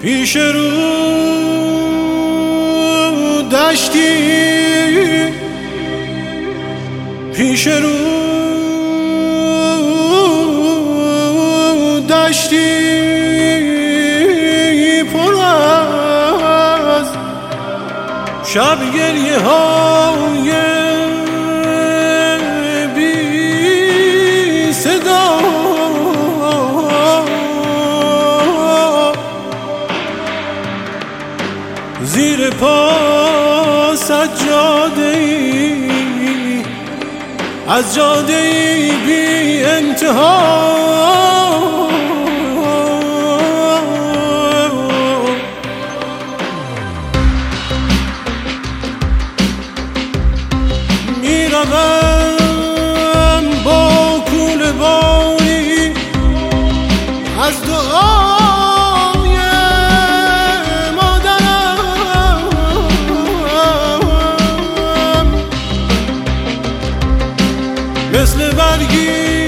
پیش رو دشتی، پیش رو دشتی پر از شب گریه های بی صدا، زیر پا سجاده‌ای از جاده‌ای بی انتها، میروم با کوله باری از دعای مادرم، مثل برگی